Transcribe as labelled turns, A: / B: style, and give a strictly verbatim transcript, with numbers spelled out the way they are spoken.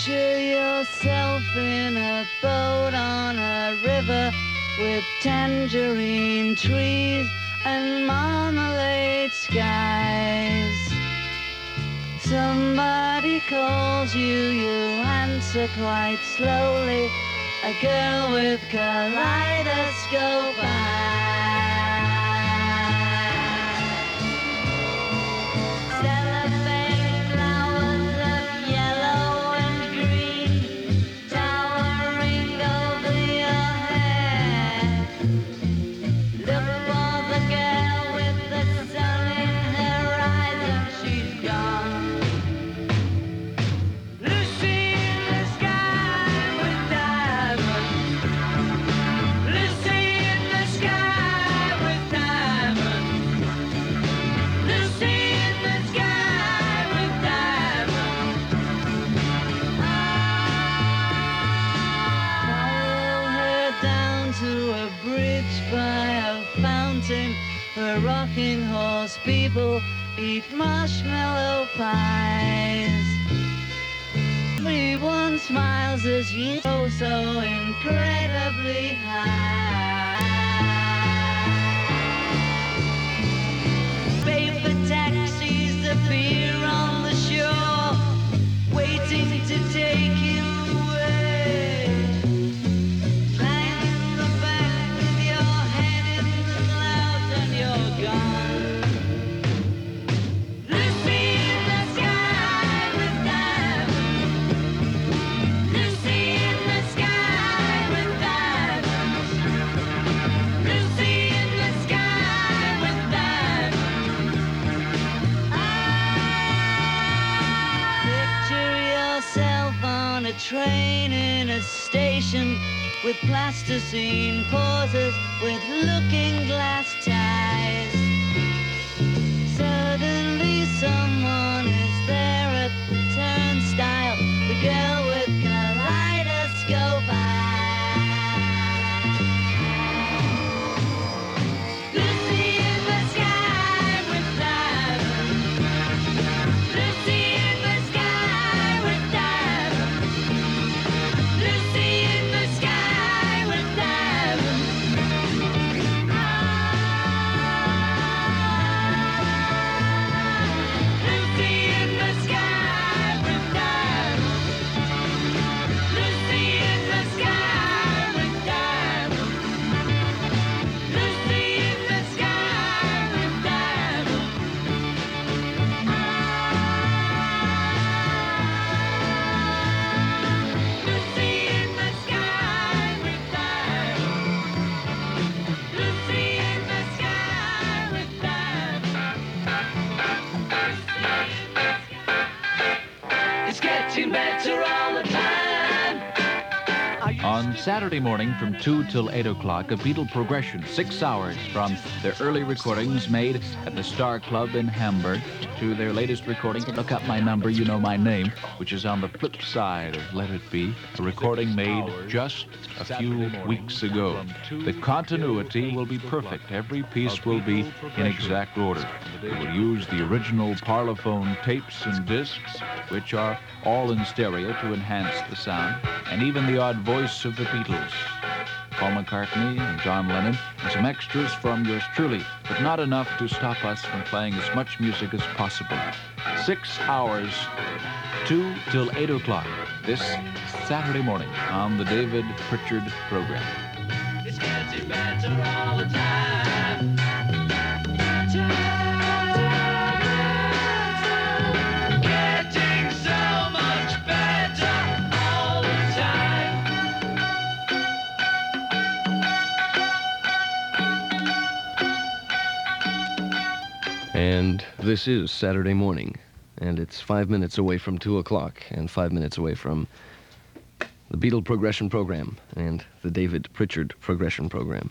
A: Picture yourself in a boat on a river with tangerine trees and marmalade skies. Somebody calls you, you answer quite slowly. A girl with kaleidoscope eyes. Cellophane flowers of yellow and green towering over your head. Look for the girl with the sun in her eyes and she's gone. Lucy in the sky with diamonds. Lucy in the sky with diamonds. Lucy in the sky with diamonds. Follow her down to a bridge by a fountain where rocking horse people eat marshmallow pies. Everyone smiles as you go so incredibly high. Paper taxis appear on the shore, waiting to take you away. Climb in the back with your head in the clouds and you're gone. Lucy in the sky with diamonds. Lucy in the sky with diamonds. Lucy in the sky with diamonds. Picture yourself on a train in a station with plasticine pauses with looking glass ties. Suddenly someone is there at the turnstile, the girl with kaleidoscope eyes. Lucy in the sky with diamonds. Lucy in the sky with diamonds. Lucy in the sky with diamonds. Lucy in the sky with diamonds. Lucy in the sky with diamonds. Lucy in the sky with diamonds. Lucy in the sky with diamonds. Lucy in the sky with diamonds. It's getting better all the time.
B: On Saturday morning from two till eight o'clock, a Beatle progression, six hours from their early recordings made at the Star Club in Hamburg to their latest recording, Look Up My Number, You Know My Name, which is on the flip side of Let It Be, a recording made just a few weeks ago. The continuity will be perfect. Every piece will be in exact order. It will use the original Parlophone tapes and discs, which are all in stereo to enhance the sound, and even the odd voice of the Beatles, Paul McCartney and John Lennon, and some extras from yours truly, but not enough to stop us from playing as much music as possible. Six hours, two till eight o'clock, this Saturday morning on the David Pritchard program.
A: It's getting better all the time. Getting so much better all the time.
C: And this is Saturday morning, and it's five minutes away from two o'clock, and five minutes away from the Beatle Progression Program and the David Pritchard Progression Program.